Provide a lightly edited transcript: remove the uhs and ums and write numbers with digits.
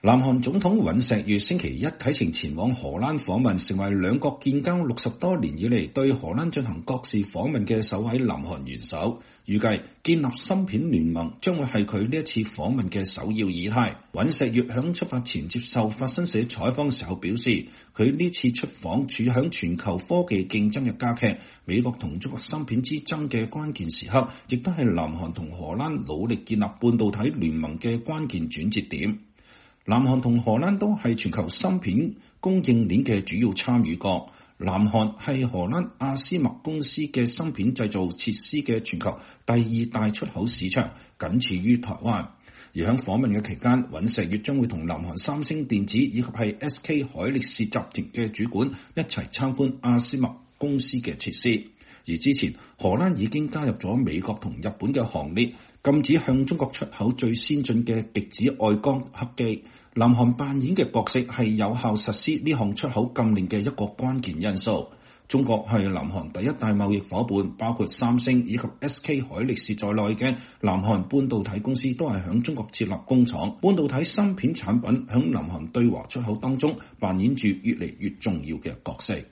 南韓總統尹錫悅星期一啟程前往荷蘭訪問，成為兩國建交60多年以嚟對荷蘭進行國事訪問嘅首位南韓元首。預計建立芯片聯盟將會係佢呢一次訪問嘅首要議題。尹錫悅響出發前接受法新社採訪時候表示，佢呢次出訪處響全球科技競爭嘅加劇、美國同中國芯片之爭嘅關鍵時刻，亦都係南韓同荷蘭努力建立半導體聯盟嘅關鍵轉折點。南韓同荷蘭都係全球芯片供應鏈嘅主要參與國。南韓係荷蘭阿斯麥公司嘅芯片製造設施嘅全球第二大出口市場，僅次於台灣。而喺訪問嘅期間，尹錫悅將會同南韓三星電子以及係 SK 海力士集團嘅主管一齊參觀阿斯麥公司嘅設施。而之前荷蘭已經加入咗美國同日本嘅行列，禁止向中國出口最先進嘅極紫外光刻機。南韓扮演嘅角色係有效實施呢項出口禁令嘅一個關鍵因素。中國係南韓第一大貿易夥伴，包括三星以及 SK 海力士在內嘅南韓半導體公司都係響中國設立工廠。半導體芯片產品響南韓對華出口當中扮演住越嚟越重要嘅角色。